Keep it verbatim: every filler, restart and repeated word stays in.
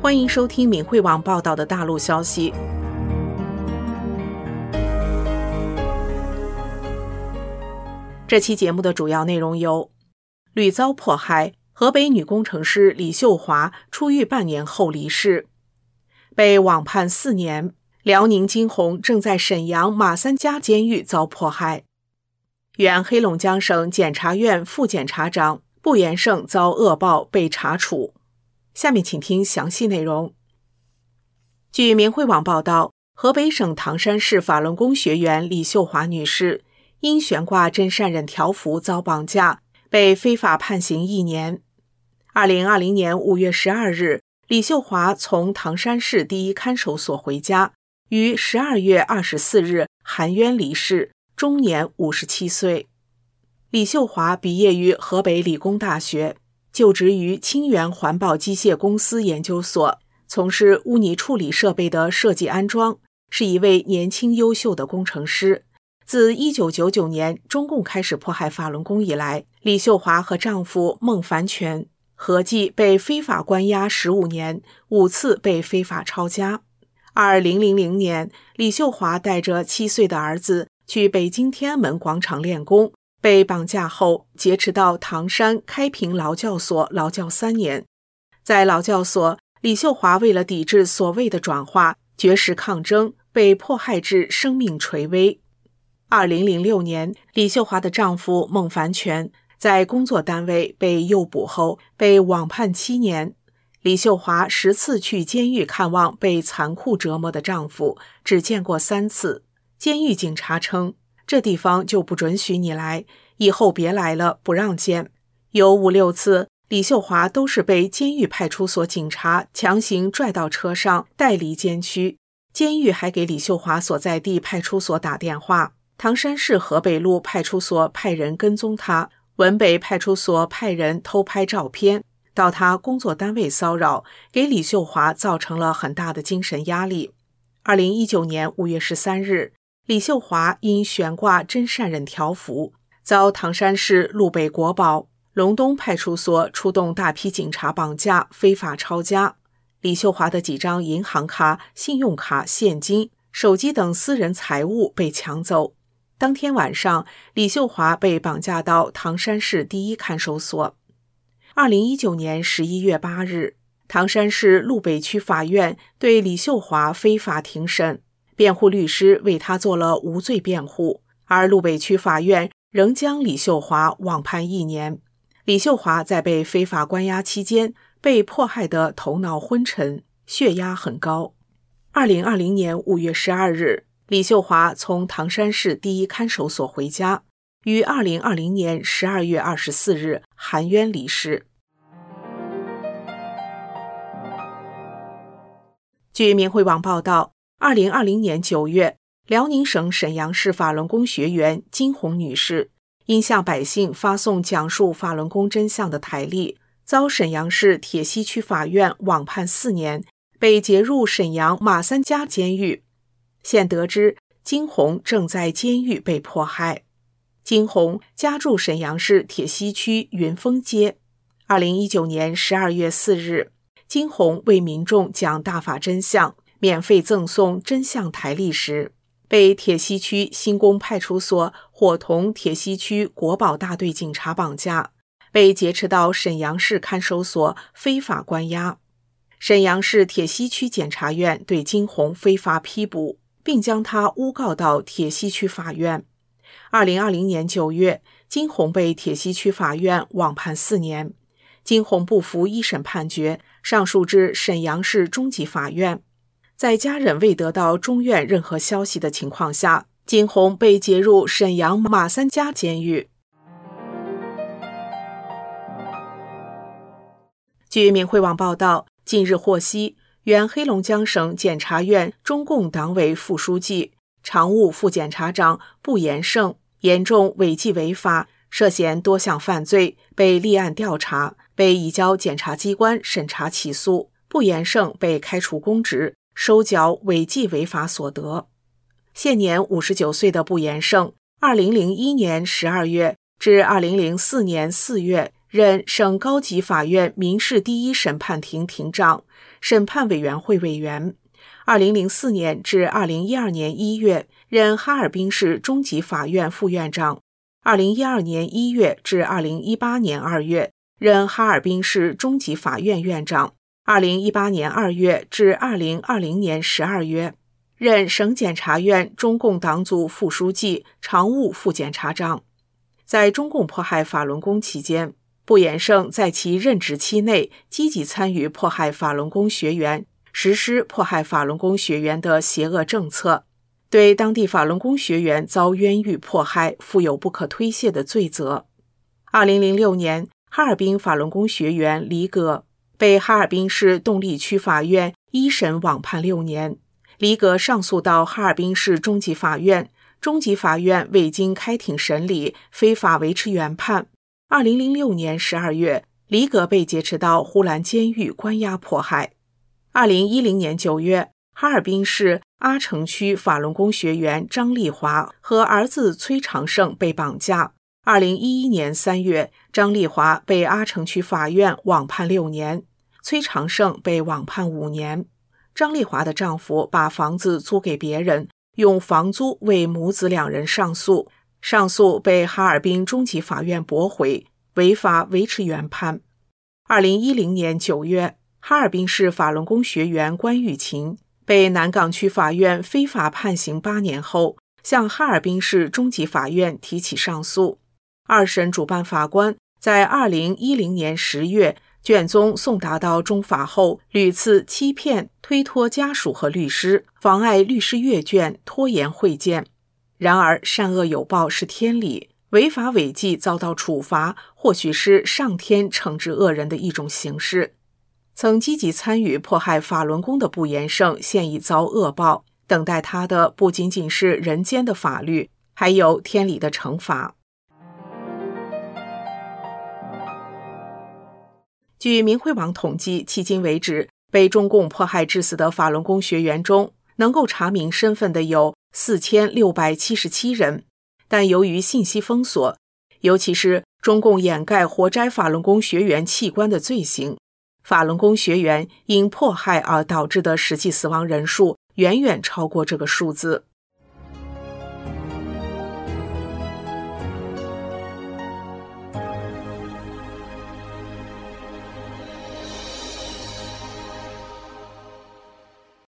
欢迎收听敏慧网报道的大陆消息。这期节目的主要内容有：屡遭迫害，河北女工程师李秀华出狱半年后离世；被网判四年，辽宁金宏正在沈阳马三家监狱遭迫害；原黑龙江省检察院副检察长步延胜遭恶报被查处。下面请听详细内容。据明慧网报道，河北省唐山市法轮功学员李秀华女士因悬挂真善忍条幅遭绑架，被非法判刑一年。二零二零年五月十二日，李秀华从唐山市第一看守所回家，于十二月二十四日含冤离世，终年五十七岁。李秀华毕业于河北理工大学，就职于清源环保机械公司研究所，从事污泥处理设备的设计安装，是一位年轻优秀的工程师。自一九九九年中共开始迫害法轮功以来，李秀华和丈夫孟凡全合计被非法关押十五年，五次被非法抄家。二零零零年，李秀华带着七岁的儿子去北京天安门广场练功，被绑架后劫持到唐山开平劳教所劳教三年。在劳教所，李秀华为了抵制所谓的转化，绝食抗争，被迫害至生命垂危。二零零六年，李秀华的丈夫孟凡全在工作单位被诱捕后，被网判七年。李秀华十次去监狱看望被残酷折磨的丈夫，只见过三次。监狱警察称，这地方就不准许你来，以后别来了，不让见。有五六次，李秀华都是被监狱派出所警察强行拽到车上，带离监区。监狱还给李秀华所在地派出所打电话，唐山市河北路派出所派人跟踪他，文北派出所派人偷拍照片，到他工作单位骚扰，给李秀华造成了很大的精神压力。二零一九年五月十三日，李秀华因悬挂真善忍条幅，遭唐山市路北国保、龙东派出所出动大批警察绑架，非法抄家。李秀华的几张银行卡、信用卡、现金、手机等私人财物被抢走。当天晚上，李秀华被绑架到唐山市第一看守所。二零一九年十一月八日，唐山市路北区法院对李秀华非法庭审，辩护律师为他做了无罪辩护，而路北区法院仍将李秀华网判一年。李秀华在被非法关押期间，被迫害得头脑昏沉，血压很高。二零二零年五月十二日，李秀华从唐山市第一看守所回家，于二零二零年十二月二十四日含冤离世。据明慧网报道，二零二零年九月，辽宁省沈阳市法轮功学员金红女士因向百姓发送讲述法轮功真相的台历，遭沈阳市铁西区法院网判四年，被劫入沈阳马三家监狱。现得知金红正在监狱被迫害。金红家住沈阳市铁西区云峰街。二零一九年十二月四日，金红为民众讲大法真相，免费赠送真相台历时，被铁西区新宫派出所伙同铁西区国保大队警察绑架，被劫持到沈阳市看守所非法关押。沈阳市铁西区检察院对金红非法批捕，并将他诬告到铁西区法院。二零二零年九月，金红被铁西区法院网判四年。金红不服一审判决，上诉至沈阳市中级法院。在家人未得到中院任何消息的情况下，金红被劫入沈阳马三家监狱。据明慧网报道，近日获悉，原黑龙江省检察院中共党委副书记、常务副检察长步延胜严重违纪违法，涉嫌多项犯罪，被立案调查，被移交检察机关审查起诉。步延胜被开除公职，收缴违纪违法所得。现年五十九岁的步延胜，二零零一年十二月至二零零四年四月任省高级法院民事第一审判庭庭长、审判委员会委员。二零零四年至二零一二年一月，任哈尔滨市中级法院副院长。二零一二年一月至二零一八年二月，任哈尔滨市中级法院院长。二零一八年二月至二零二零年十二月，任省检察院中共党组副书记、常务副检察长。在中共迫害法轮功期间，步延胜在其任职期内积极参与迫害法轮功学员，实施迫害法轮功学员的邪恶政策，对当地法轮功学员遭冤狱迫害负有不可推卸的罪责。二零零六年，哈尔滨法轮功学员黎格被哈尔滨市动力区法院一审网判六年，黎格上诉到哈尔滨市中级法院，中级法院未经开庭审理，非法维持原判。二零零六年十二月，黎格被劫持到呼兰监狱关押迫害。二零一零年九月，哈尔滨市阿城区法轮功学员张丽华和儿子崔长胜被绑架。二零一一年三月，张丽华被阿城区法院网判六年，崔长胜被网判五年。张丽华的丈夫把房子租给别人，用房租为母子两人上诉，上诉被哈尔滨中级法院驳回，违法维持原判。二零一零年九月，哈尔滨市法轮功学员关玉琴被南岗区法院非法判刑八年后，向哈尔滨市中级法院提起上诉。二审主办法官在二零一零年十月卷宗送达到中法后，屡次欺骗、推脱家属和律师，妨碍律师阅卷，拖延会见。然而善恶有报是天理，违法违纪遭到处罚，或许是上天惩治恶人的一种形式。曾积极参与迫害法轮功的步延胜现已遭恶报，等待他的不仅仅是人间的法律，还有天理的惩罚。据明辉网统计，迄今为止，被中共迫害致死的法轮功学员中，能够查明身份的有四千六百七十七人，但由于信息封锁，尤其是中共掩盖活摘法轮功学员器官的罪行，法轮功学员因迫害而导致的实际死亡人数远远超过这个数字。